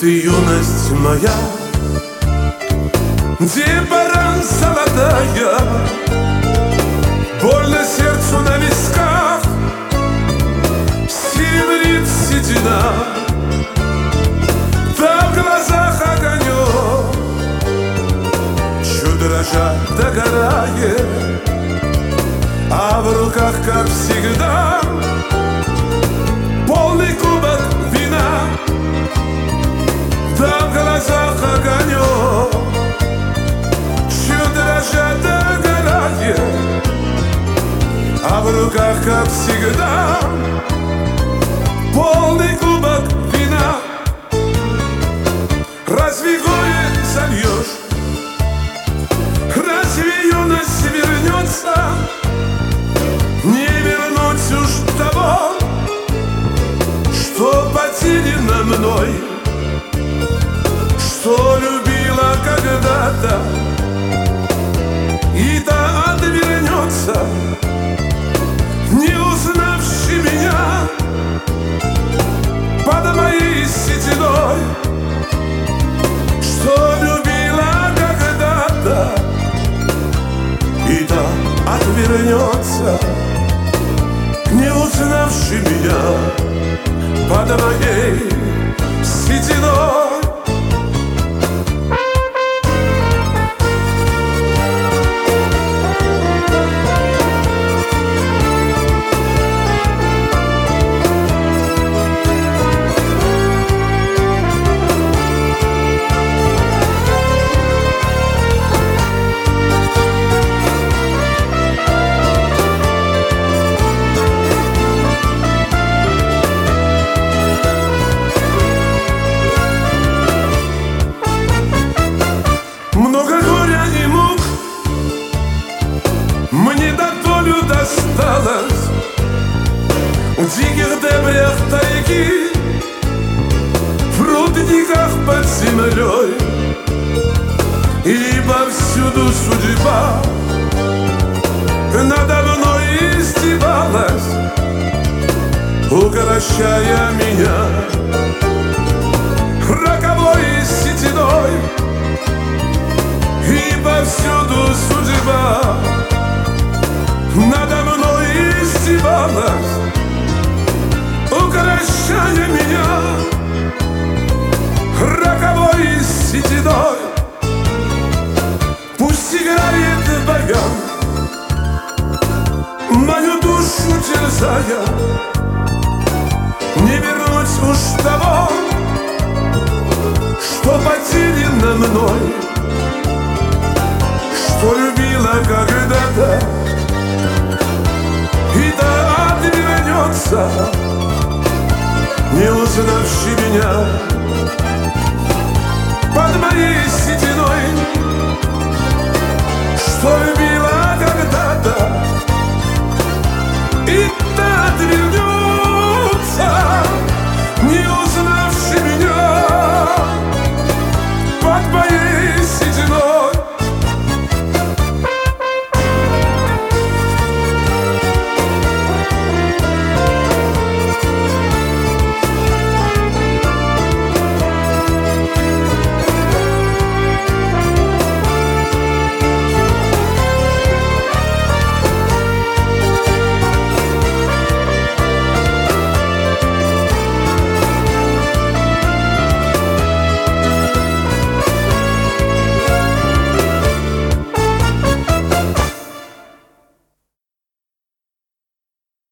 ты, юность моя, где пора золотая, больно сердцу на висках, серебрит седина, да в глазах огонек, чуть дрожа догорает, а в руках, как всегда, полный кубок вина, да в глазах огонек, чуть дрожа догорает, а в руках, как всегда, полный кубок вина. Разве горе зальешь? Разве юность вернется? Не вернуть уж того, что потеряно мной, что любила когда-то, и та отвернется, не узнавши меня под моей сединой, что любила когда-то, и та отвернется, не узнавши меня под моей сединой. Много горя и мук мне до долю досталось в диких дебрях тайги, в рудниках под землей, и повсюду судьба надо мной издевалась, укрощая меня роковой сединой. И повсюду судьба надо мной издевалась, укрощая меня роковой сединой. Пусть играет баян, мою душу терзая, не вернуть уж того, что потеряно мной, что любила когда-то, и та отвернется, не узнавши меня под моей сединой, что любила